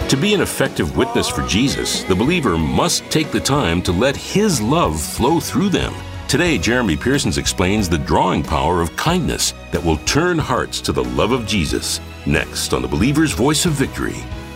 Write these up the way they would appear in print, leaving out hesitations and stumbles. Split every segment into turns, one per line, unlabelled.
To be an effective witness for Jesus, the believer must take the time to let His love flow through them. Today, Jeremy Pearsons explains the drawing power of kindness that will turn hearts to the love of Jesus. Next on the Believer's Voice of Victory.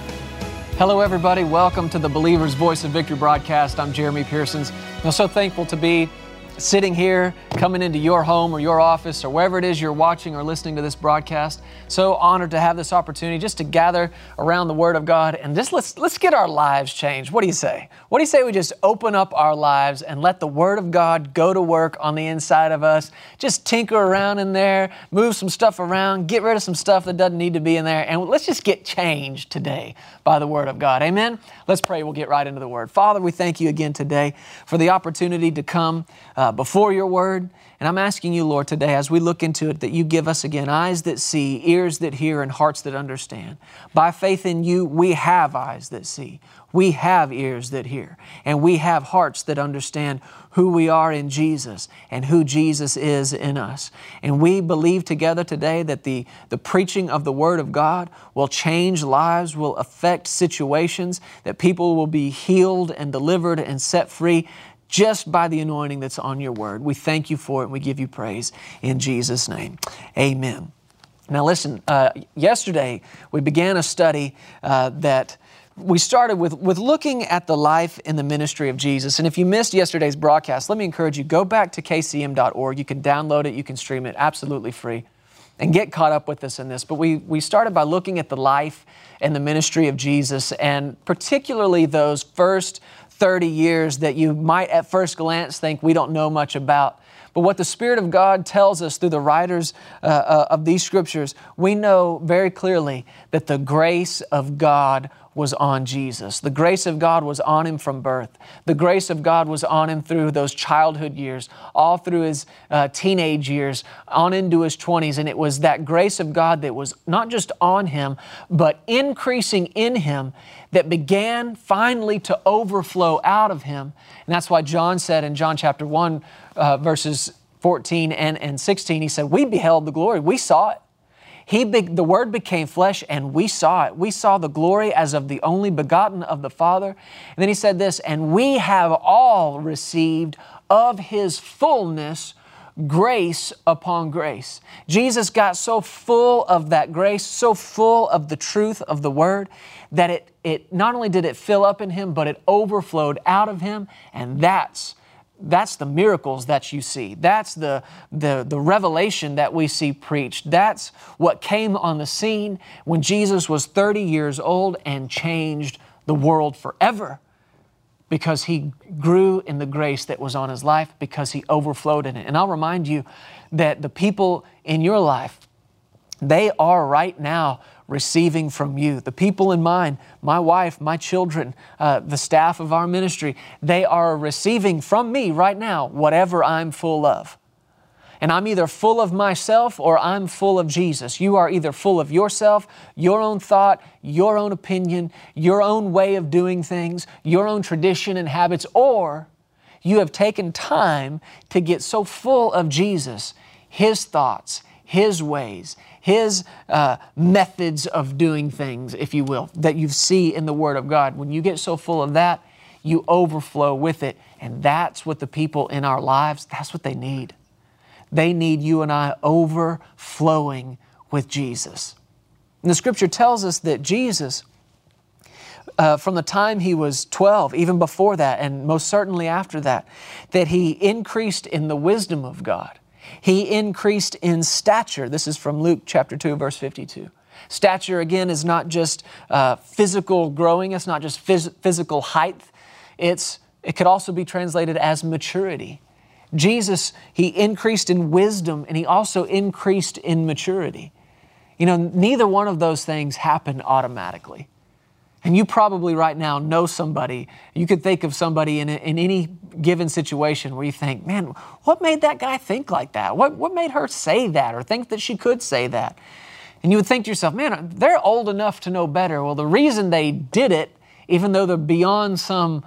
Hello, everybody. Welcome to the Believer's Voice of Victory broadcast. I'm Jeremy Pearsons. I'm so thankful to be sitting here, coming into your home or your office or wherever it is you're watching or listening to this broadcast. So honored to have this opportunity just to gather around the Word of God and just let's get our lives changed. What do you say? What do you say we just open up our lives and let the Word of God go to work on the inside of us? Just tinker around in there, move some stuff around, get rid of some stuff that doesn't need to be in there, and let's just get changed today by the Word of God. Amen? Let's pray. We'll get right into the Word. Father, we thank you again today for the opportunity to come before your Word. And I'm asking you, Lord, today as we look into it, that you give us again eyes that see, ears that hear, and hearts that understand. By faith in you, we have eyes that see, we have ears that hear, and we have hearts that understand who we are in Jesus and who Jesus is in us. And we believe together today that the preaching of the Word of God will change lives, will affect situations, that people will be healed and delivered and set free just by the anointing that's on your Word. We thank you for it and we give you praise in Jesus' name. Amen. Now listen, yesterday we began a study that we started with looking at the life and the ministry of Jesus. And if you missed yesterday's broadcast, let me encourage you, go back to kcm.org. You can download it, you can stream it absolutely free and get caught up with us in this. But we started by looking at the life and the ministry of Jesus, and particularly those first 30 years that you might at first glance think we don't know much about. But what the Spirit of God tells us through the writers of these Scriptures, we know very clearly that the grace of God was on Jesus. The grace of God was on Him from birth. The grace of God was on Him through those childhood years, all through His teenage years, on into His 20s. And it was that grace of God that was not just on Him, but increasing in Him, that began finally to overflow out of Him. And that's why John said in John chapter 1, verses 14 and 16, he said, we beheld the glory. We saw it. The Word became flesh and we saw it. We saw the glory as of the only begotten of the Father. And then he said this, and we have all received of His fullness grace upon grace. Jesus got so full of that grace, so full of the truth of the Word, that it not only did it fill up in Him, but it overflowed out of Him. And that's the miracles that you see. That's the revelation that we see preached. That's what came on the scene when Jesus was 30 years old and changed the world forever, because He grew in the grace that was on His life, because He overflowed in it. And I'll remind you that the people in your life, they are right now receiving from you. The people in mine, my wife, my children, the staff of our ministry, they are receiving from me right now whatever I'm full of. And I'm either full of myself or I'm full of Jesus. You are either full of yourself, your own thought, your own opinion, your own way of doing things, your own tradition and habits, or you have taken time to get so full of Jesus, His thoughts, His ways, His methods of doing things, if you will, that you see in the Word of God. When you get so full of that, you overflow with it. And that's what the people in our lives, that's what they need. They need you and I overflowing with Jesus. And the Scripture tells us that Jesus, from the time He was 12, even before that, and most certainly after that, that He increased in the wisdom of God. He increased in stature. This is from Luke chapter 2, verse 52. Stature, again, is not just physical growing. It's not just physical height. It could also be translated as maturity. Jesus, He increased in wisdom and He also increased in maturity. You know, neither one of those things happen automatically. And you probably right now know somebody, you could think of somebody in any given situation where you think, man, what made that guy think like that? What made her say that or think that she could say that? And you would think to yourself, man, they're old enough to know better. Well, the reason they did it, even though they're beyond some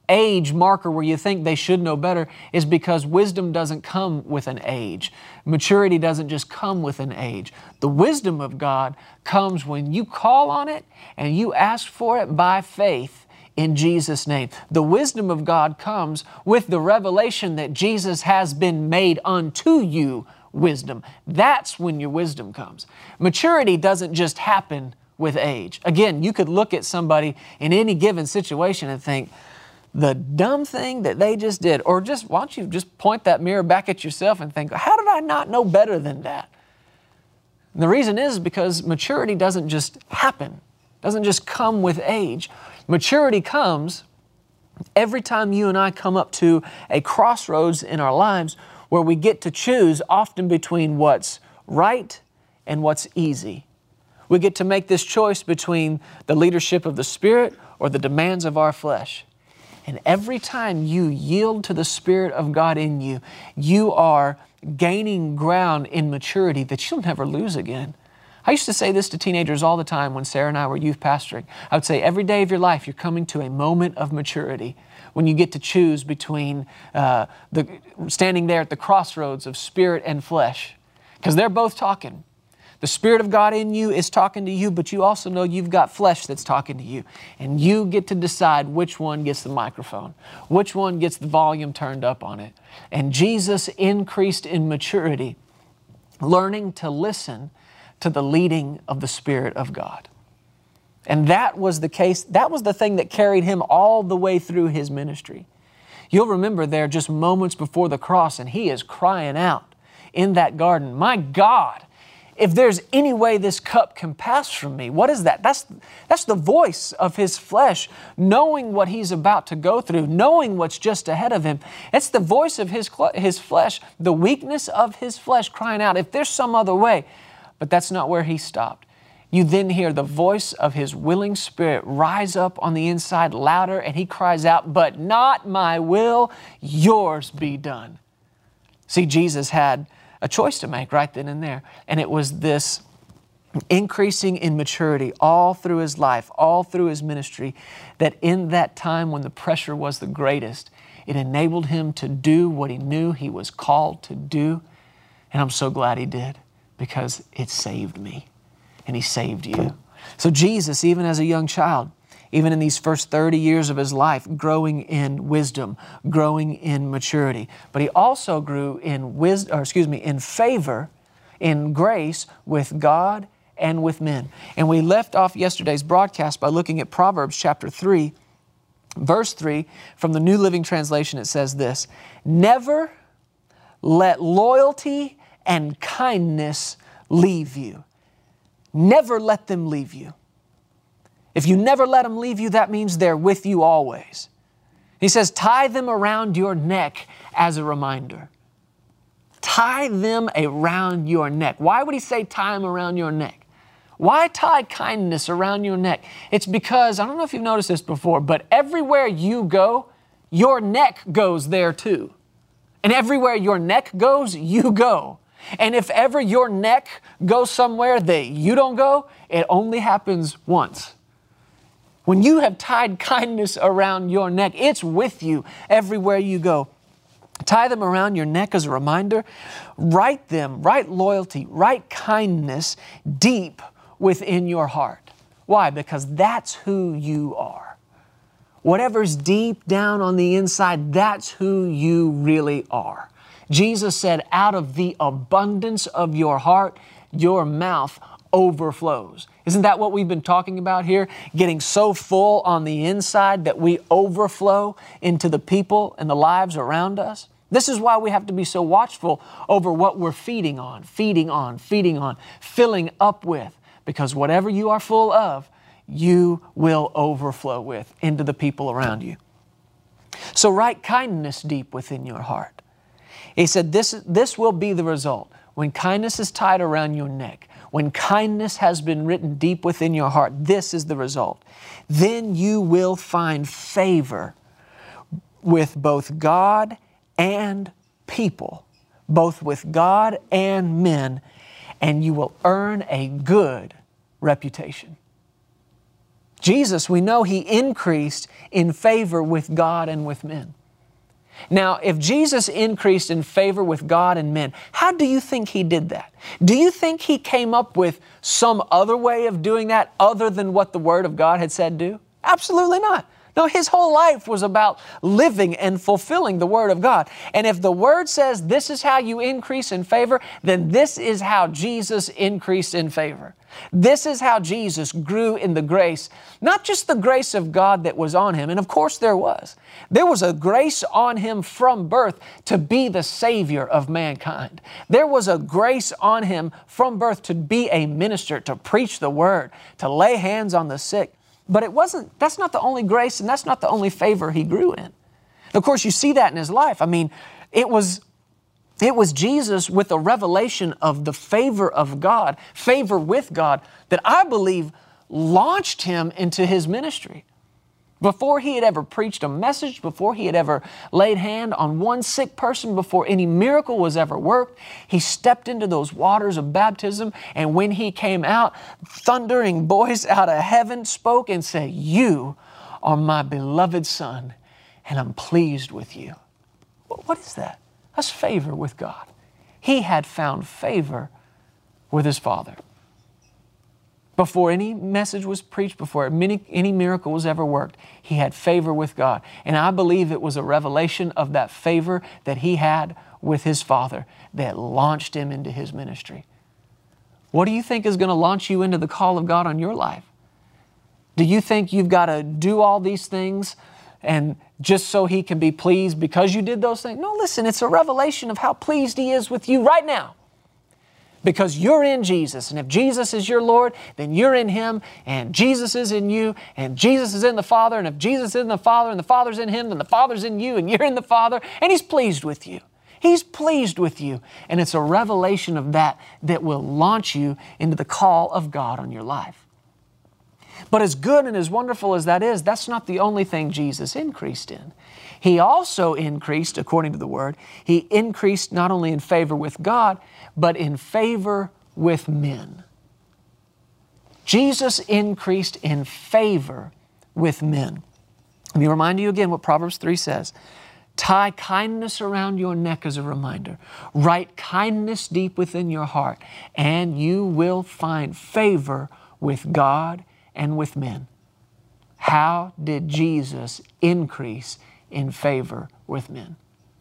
age marker where you think they should know better is because wisdom doesn't come with an age. Maturity doesn't just come with an age. The wisdom of God comes when you call on it and you ask for it by faith in Jesus' name. The wisdom of God comes with the revelation that Jesus has been made unto you wisdom. That's when your wisdom comes. Maturity doesn't just happen with age. Again, you could look at somebody in any given situation and think, the dumb thing that they just did, or just, why don't you just point that mirror back at yourself and think, how did I not know better than that? And the reason is because maturity doesn't just happen, doesn't just come with age. Maturity comes every time you and I come up to a crossroads in our lives where we get to choose often between what's right and what's easy. We get to make this choice between the leadership of the Spirit or the demands of our flesh. And every time you yield to the Spirit of God in you, you are gaining ground in maturity that you'll never lose again. I used to say this to teenagers all the time when Sarah and I were youth pastoring. I would say every day of your life, you're coming to a moment of maturity when you get to choose between standing there at the crossroads of spirit and flesh, because they're both talking. The Spirit of God in you is talking to you, but you also know you've got flesh that's talking to you. And you get to decide which one gets the microphone, which one gets the volume turned up on it. And Jesus increased in maturity, learning to listen to the leading of the Spirit of God. And that was the case. That was the thing that carried Him all the way through His ministry. You'll remember there just moments before the cross, and He is crying out in that garden, "My God, if there's any way this cup can pass from me." What is that? That's the voice of His flesh, knowing what He's about to go through, knowing what's just ahead of Him. It's the voice of His flesh, the weakness of His flesh crying out, if there's some other way. But that's not where He stopped. You then hear the voice of His willing Spirit rise up on the inside louder, and He cries out, "But not my will, yours be done." See, Jesus had a choice to make right then and there. And it was this increasing in maturity all through His life, all through His ministry, that in that time when the pressure was the greatest, it enabled Him to do what He knew He was called to do. And I'm so glad He did, because it saved me and He saved you. So Jesus, even as a young child, even in these first 30 years of His life, growing in wisdom, growing in maturity. But He also grew in in favor, in grace with God and with men. And we left off yesterday's broadcast by looking at Proverbs chapter 3, verse 3. From the New Living Translation, it says this: "Never let loyalty and kindness leave you." Never let them leave you. If you never let them leave you, that means they're with you always. He says, tie them around your neck as a reminder. Tie them around your neck. Why would He say tie them around your neck? Why tie kindness around your neck? It's because, I don't know if you've noticed this before, but everywhere you go, your neck goes there too. And everywhere your neck goes, you go. And if ever your neck goes somewhere that you don't go, it only happens once. When you have tied kindness around your neck, it's with you everywhere you go. Tie them around your neck as a reminder. Write loyalty, write kindness deep within your heart. Why? Because that's who you are. Whatever's deep down on the inside, that's who you really are. Jesus said, out of the abundance of your heart, your mouth overflows. Isn't that what we've been talking about here? Getting so full on the inside that we overflow into the people and the lives around us. This is why we have to be so watchful over what we're feeding on, filling up with. Because whatever you are full of, you will overflow with into the people around you. So write kindness deep within your heart. He said this will be the result. When kindness is tied around your neck, when kindness has been written deep within your heart, this is the result. Then you will find favor with both God and people, both with God and men, and you will earn a good reputation. Jesus, we know He increased in favor with God and with men. Now, if Jesus increased in favor with God and men, how do you think He did that? Do you think He came up with some other way of doing that other than what the Word of God had said do? Absolutely not. No, His whole life was about living and fulfilling the Word of God. And if the Word says this is how you increase in favor, then this is how Jesus increased in favor. This is how Jesus grew in the grace, not just the grace of God that was on Him, and of course there was. There was a grace on Him from birth to be the Savior of mankind. There was a grace on Him from birth to be a minister, to preach the Word, to lay hands on the sick. But that's not the only grace and that's not the only favor He grew in. Of course, you see that in His life. I mean, it was Jesus with a revelation of the favor of God, favor with God, that I believe launched Him into His ministry. Before He had ever preached a message, before He had ever laid hand on one sick person, before any miracle was ever worked, He stepped into those waters of baptism, and when He came out, thundering voice out of heaven spoke and said, "You are my beloved Son, and I'm pleased with you." What is that? That's favor with God. He had found favor with His Father. Before any message was preached, before any miracle was ever worked, He had favor with God. And I believe it was a revelation of that favor that He had with His Father that launched Him into His ministry. What do you think is going to launch you into the call of God on your life? Do you think you've got to do all these things and just so He can be pleased because you did those things? No, listen, it's a revelation of how pleased He is with you right now. Because you're in Jesus. And if Jesus is your Lord, then you're in Him, and Jesus is in you, and Jesus is in the Father. And if Jesus is in the Father, and the Father's in Him, then the Father's in you, and you're in the Father, and He's pleased with you. He's pleased with you. And it's a revelation of that will launch you into the call of God on your life. But as good and as wonderful as that is, that's not the only thing Jesus increased in. He also increased, according to the Word, He increased not only in favor with God, but in favor with men. Jesus increased in favor with men. Let me remind you again what Proverbs 3 says. Tie kindness around your neck as a reminder. Write kindness deep within your heart, and you will find favor with God and with men. How did Jesus increase in favor with men?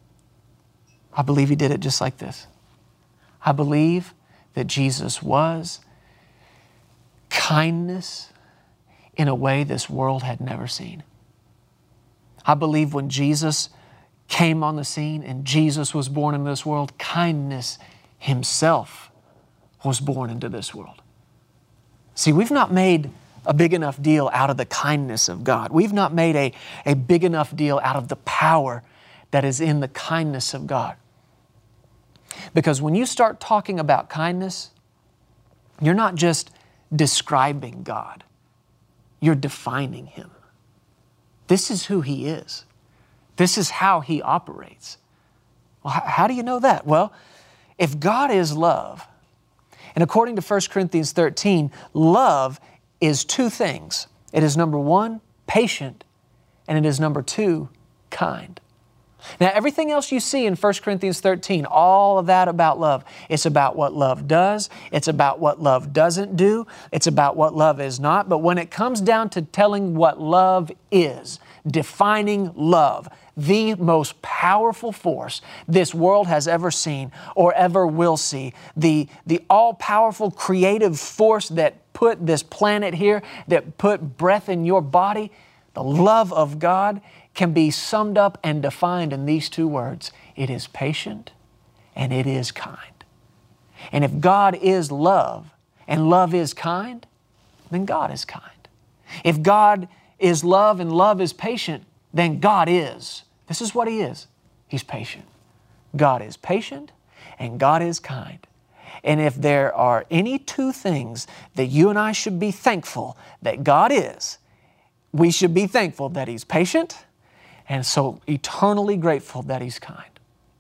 I believe He did it just like this. I believe that Jesus was kindness in a way this world had never seen. I believe when Jesus came on the scene and Jesus was born into this world, kindness Himself was born into this world. See, we've not made a big enough deal out of the kindness of God. We've not made a big enough deal out of the power that is in the kindness of God. Because when you start talking about kindness, you're not just describing God. You're defining Him. This is who He is. This is how He operates. Well, how do you know that? Well, if God is love, and according to 1 Corinthians 13, love is two things. It is number one, patient, and it is number two, kind. Now, everything else you see in 1 Corinthians 13, all of that about love, it's about what love does, it's about what love doesn't do, it's about what love is not. But when it comes down to telling what love is, defining love, the most powerful force this world has ever seen or ever will see, the all-powerful creative force that put this planet here, that put breath in your body, the love of God can be summed up and defined in these two words. It is patient and it is kind. And if God is love and love is kind, then God is kind. If God is love and love is patient, then God is. This is what He is. He's patient. God is patient and God is kind. And if there are any two things that you and I should be thankful that God is, we should be thankful that He's patient and so eternally grateful that He's kind.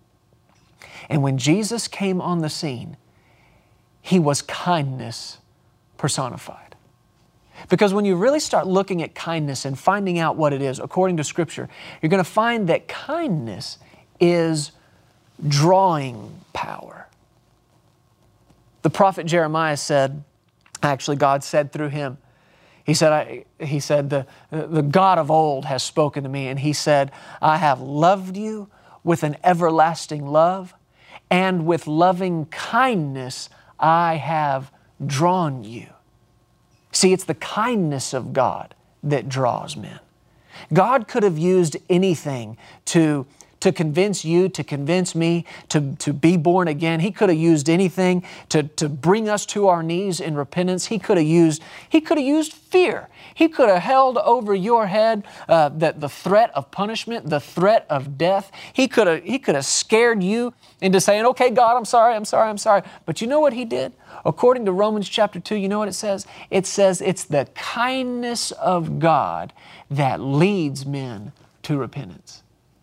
And when Jesus came on the scene, He was kindness personified. Because when you really start looking at kindness and finding out what it is according to Scripture, you're going to find that kindness is drawing power. The prophet Jeremiah said, actually God said through him, He said, the God of old has spoken to me, and He said, I have loved you with an everlasting love, and with loving kindness I have drawn you. See, it's the kindness of God that draws men. God could have used anything to convince you, to convince me, to be born again. He could have used anything to bring us to our knees in repentance. He could have used fear. He could have held over your head the threat of punishment, the threat of death. He could have scared you into saying, okay, God, I'm sorry. But you know what He did? According to Romans chapter 2, you know what it says? It says it's the kindness of God that leads men to repentance.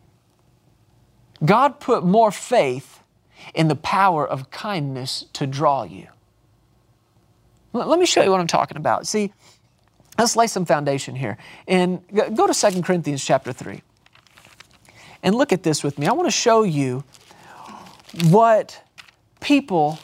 God put more faith in the power of kindness to draw you. Let me show you what I'm talking about. See, let's lay some foundation here. And go to 2 Corinthians chapter 3. And look at this with me. I want to show you what people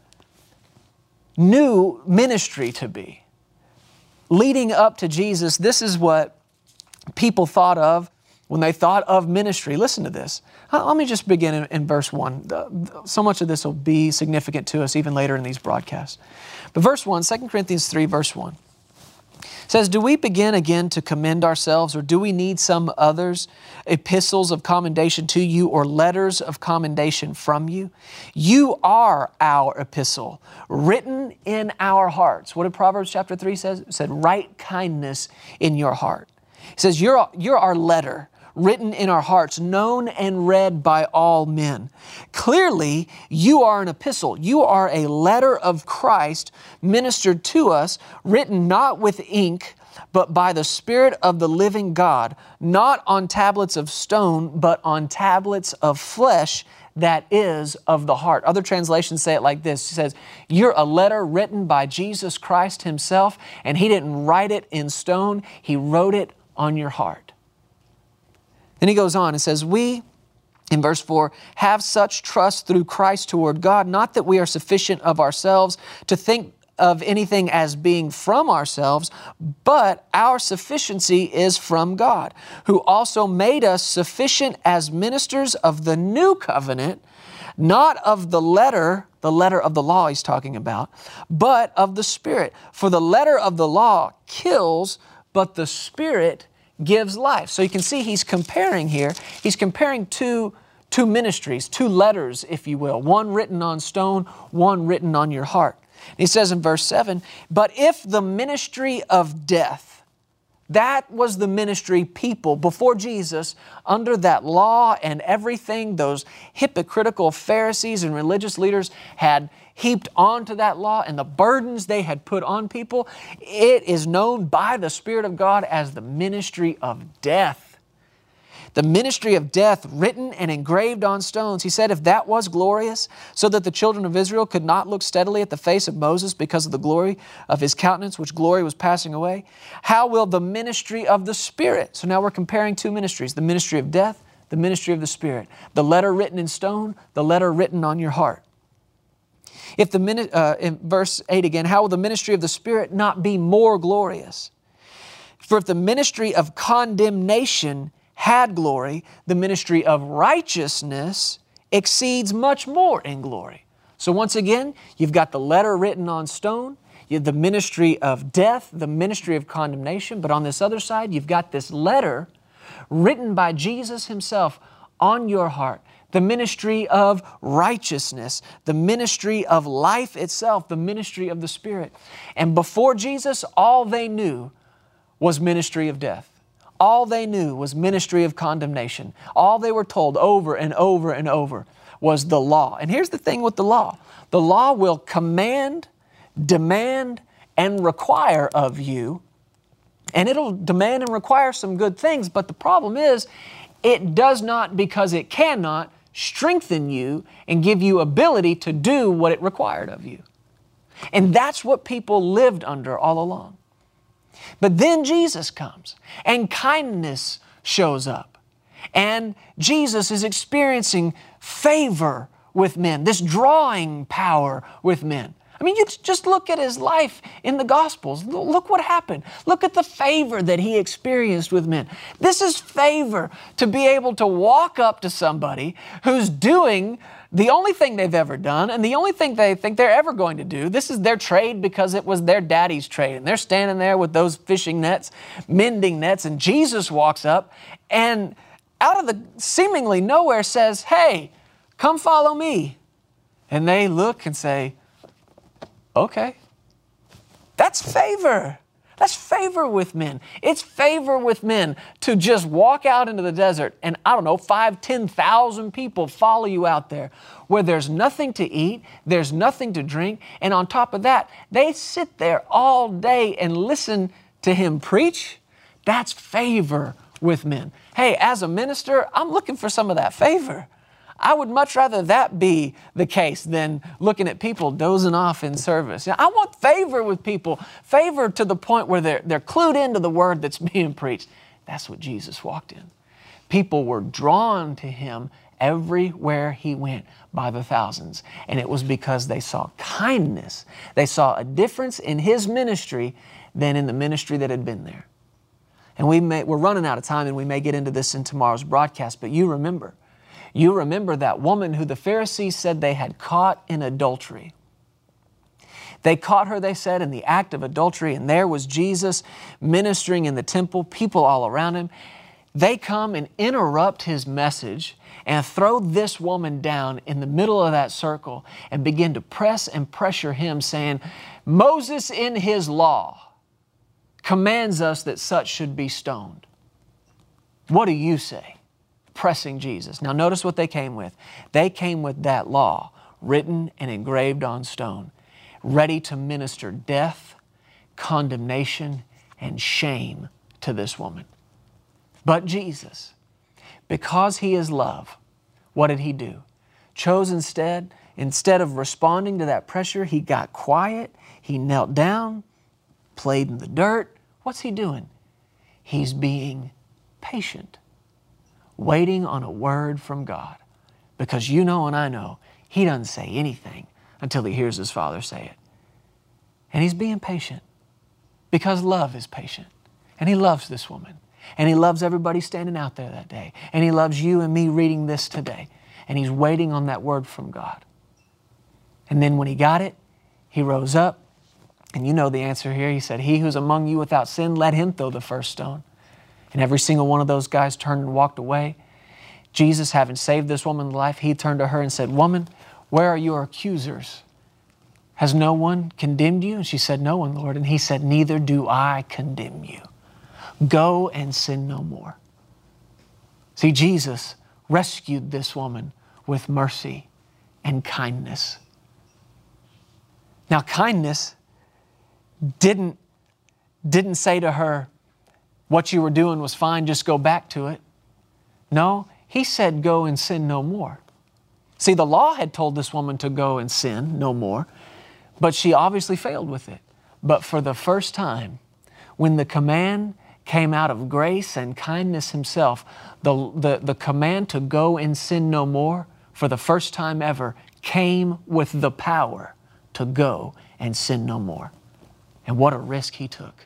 knew ministry to be. Leading up to Jesus, this is what people thought of when they thought of ministry. Listen to this. Let me just begin in verse 1. So much of this will be significant to us even later in these broadcasts. But verse 1, 2 Corinthians 3, verse 1, says, do we begin again to commend ourselves, or do we need some others epistles of commendation to you, or letters of commendation from you? You are our epistle, written in our hearts. What did Proverbs chapter 3 says? It said, write kindness in your heart. It says, you're our letter, written in our hearts, known and read by all men. Clearly, you are an epistle. You are a letter of Christ ministered to us, written not with ink, but by the Spirit of the living God, not on tablets of stone, but on tablets of flesh, that is of the heart. Other translations say it like this. It says, you're a letter written by Jesus Christ Himself, and He didn't write it in stone. He wrote it on your heart. Then he goes on and says, we, in verse 4, have such trust through Christ toward God, not that we are sufficient of ourselves to think of anything as being from ourselves, but our sufficiency is from God, who also made us sufficient as ministers of the new covenant, not of the letter of the law he's talking about, but of the Spirit. For the letter of the law kills, but the Spirit gives life. So you can see he's comparing here. He's comparing two ministries, two letters, if you will. One written on stone, one written on your heart. He says in verse 7, but if the ministry of death, that was the ministry people before Jesus, under that law and everything those hypocritical Pharisees and religious leaders had heaped onto that law and the burdens they had put on people, it is known by the Spirit of God as the ministry of death. The ministry of death written and engraved on stones. He said, if that was glorious, so that the children of Israel could not look steadily at the face of Moses because of the glory of his countenance, which glory was passing away, how will the ministry of the Spirit? So now we're comparing two ministries, the ministry of death, the ministry of the Spirit. The letter written in stone, the letter written on your heart. If in verse 8 again, how will the ministry of the Spirit not be more glorious? For if the ministry of condemnation had glory, the ministry of righteousness exceeds much more in glory. So once again, you've got the letter written on stone, you have the ministry of death, the ministry of condemnation, but on this other side, you've got this letter written by Jesus Himself on your heart. The ministry of righteousness, the ministry of life itself, the ministry of the Spirit. And before Jesus, all they knew was ministry of death. All they knew was ministry of condemnation. All they were told over and over and over was the law. And here's the thing with the law. The law will command, demand, and require of you. And it'll demand and require some good things. But the problem is, it does not, because it cannot, strengthen you and give you ability to do what it required of you. And that's what people lived under all along. But then Jesus comes and kindness shows up. And Jesus is experiencing favor with men, this drawing power with men. I mean, you just look at His life in the Gospels. Look what happened. Look at the favor that He experienced with men. This is favor to be able to walk up to somebody who's doing the only thing they've ever done and the only thing they think they're ever going to do. This is their trade because it was their daddy's trade. And they're standing there with those fishing nets, mending nets, and Jesus walks up and out of the seemingly nowhere says, "Hey, come follow me." And they look and say, "Okay." That's favor. That's favor with men. It's favor with men to just walk out into the desert and, 5,000, 10,000 people follow you out there where there's nothing to eat, there's nothing to drink, and on top of that, they sit there all day and listen to Him preach. That's favor with men. Hey, as a minister, I'm looking for some of that favor. I would much rather that be the case than looking at people dozing off in service. I want favor with people, favor to the point where they're clued into the word that's being preached. That's what Jesus walked in. People were drawn to Him everywhere He went by the thousands. And it was because they saw kindness. They saw a difference in His ministry than in the ministry that had been there. And we're running out of time, and we may get into this in tomorrow's broadcast, but you remember that woman who the Pharisees said they had caught in adultery. They caught her, they said, in the act of adultery, and there was Jesus ministering in the temple, people all around Him. They come and interrupt His message and throw this woman down in the middle of that circle and begin to press and pressure Him, saying, "Moses in his law commands us that such should be stoned. What do you say?" Pressing Jesus. Now notice what they came with. They came with that law written and engraved on stone, ready to minister death, condemnation, and shame to this woman. But Jesus, because He is love, what did He do? Chose instead of responding to that pressure, He got quiet, He knelt down, played in the dirt. What's He doing? He's being patient, waiting on a word from God. Because you know and I know He doesn't say anything until He hears His Father say it. And He's being patient because love is patient. And He loves this woman. And He loves everybody standing out there that day. And He loves you and me reading this today. And He's waiting on that word from God. And then when He got it, He rose up. And you know the answer here. He said, "He who's among you without sin, let him throw the first stone." And every single one of those guys turned and walked away. Jesus, having saved this woman's life, He turned to her and said, "Woman, where are your accusers? Has no one condemned you?" And she said, "No one, Lord." And He said, "Neither do I condemn you. Go and sin no more." See, Jesus rescued this woman with mercy and kindness. Now, kindness didn't say to her, "What you were doing was fine, just go back to it." No, He said, "Go and sin no more." See, the law had told this woman to go and sin no more, but she obviously failed with it. But for the first time, when the command came out of grace and kindness Himself, the command to go and sin no more, for the first time ever, came with the power to go and sin no more. And what a risk He took.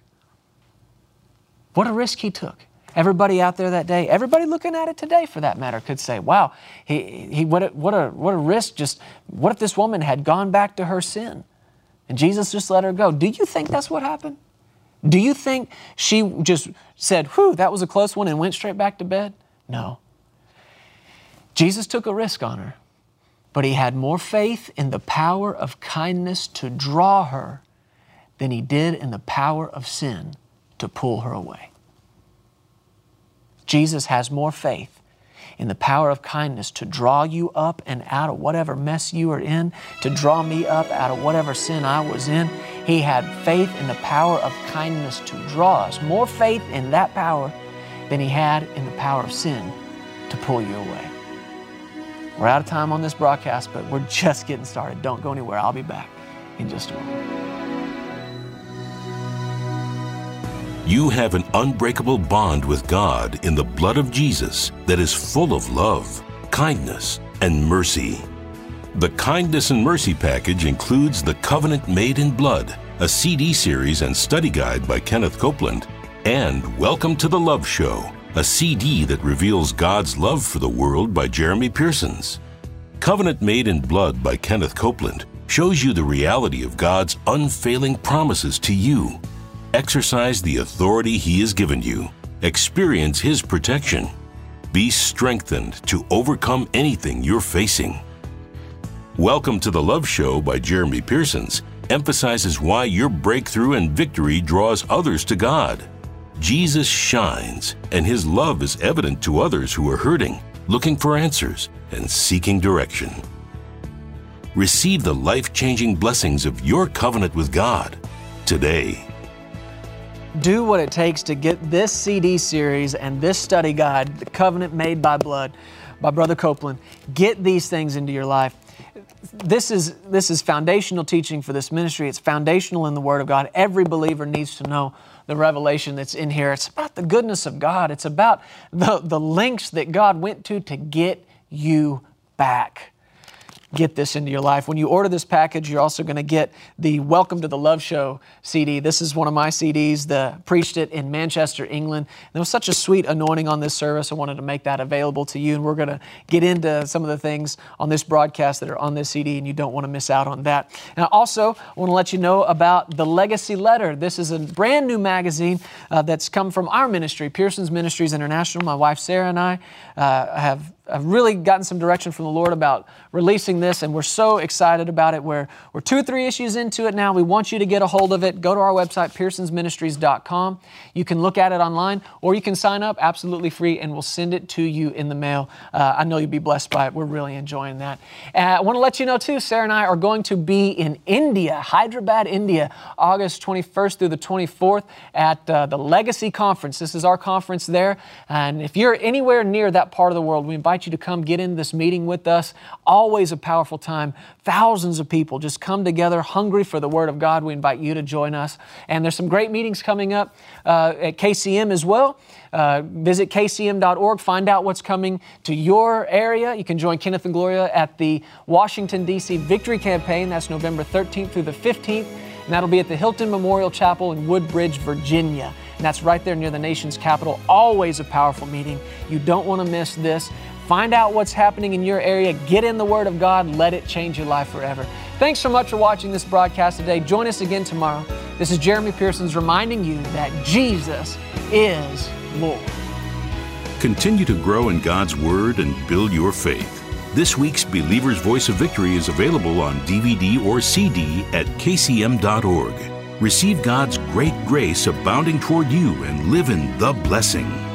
What a risk He took. Everybody out there that day, everybody looking at it today for that matter, could say, wow, what a risk. Just what if this woman had gone back to her sin and Jesus just let her go? Do you think that's what happened? Do you think she just said, "Whew, that was a close one," and went straight back to bed? No. Jesus took a risk on her, but He had more faith in the power of kindness to draw her than He did in the power of sin to pull her away. Jesus has more faith in the power of kindness to draw you up and out of whatever mess you are in, to draw me up out of whatever sin I was in. He had faith in the power of kindness to draw us, more faith in that power than He had in the power of sin to pull you away. We're out of time on this broadcast, but we're just getting started. Don't go anywhere. I'll be back in just a moment.
You have an unbreakable bond with God in the blood of Jesus that is full of love, kindness, and mercy. The Kindness and Mercy package includes The Covenant Made in Blood, a CD series and study guide by Kenneth Copeland, and Welcome to the Love Show, a CD that reveals God's love for the world by Jeremy Pearsons. Covenant Made in Blood by Kenneth Copeland shows you the reality of God's unfailing promises to you. Exercise the authority He has given you. Experience His protection. Be strengthened to overcome anything you're facing. Welcome to the Love Show by Jeremy Pearsons emphasizes why your breakthrough and victory draws others to God. Jesus shines, and His love is evident to others who are hurting, looking for answers, and seeking direction. Receive the life-changing blessings of your covenant with God today.
Do what it takes to get this CD series and this study guide, The Covenant Made by Blood, by Brother Copeland. Get these things into your life. This is foundational teaching for this ministry. It's foundational in the Word of God. Every believer needs to know the revelation that's in here. It's about the goodness of God. It's about the lengths that God went to get you back. Get this into your life. When you order this package, you're also going to get the Welcome to the Love Show CD. This is one of my CDs. Preached it in Manchester, England. There was such a sweet anointing on this service. I wanted to make that available to you, and we're going to get into some of the things on this broadcast that are on this CD, and you don't want to miss out on that. Now, also, I want to let you know about the Legacy Letter. This is a brand new magazine that's come from our ministry, Pearsons Ministries International. My wife, Sarah, and I I've really gotten some direction from the Lord about releasing this, and we're so excited about it. We're 2 or 3 issues into it now. We want you to get a hold of it. Go to our website, pearsonsministries.com. You can look at it online, or you can sign up absolutely free, and we'll send it to you in the mail. I know you'll be blessed by it. We're really enjoying that. I want to let you know, too, Sarah and I are going to be in India, Hyderabad, India, August 21st through the 24th at the Legacy Conference. This is our conference there, and if you're anywhere near that part of the world, we invite you to come get in this meeting with us. Always a powerful time. Thousands of people just come together hungry for the Word of God. We invite you to join us. And there's some great meetings coming up at KCM as well. Visit kcm.org. Find out what's coming to your area. You can join Kenneth and Gloria at the Washington, D.C. Victory Campaign. That's November 13th through the 15th. And that'll be at the Hilton Memorial Chapel in Woodbridge, Virginia. And that's right there near the nation's capital. Always a powerful meeting. You don't want to miss this. Find out what's happening in your area. Get in the Word of God. Let it change your life forever. Thanks so much for watching this broadcast today. Join us again tomorrow. This is Jeremy Pearsons reminding you that Jesus is Lord.
Continue to grow in God's Word and build your faith. This week's Believer's Voice of Victory is available on DVD or CD at kcm.org. Receive God's great grace abounding toward you and live in the blessing.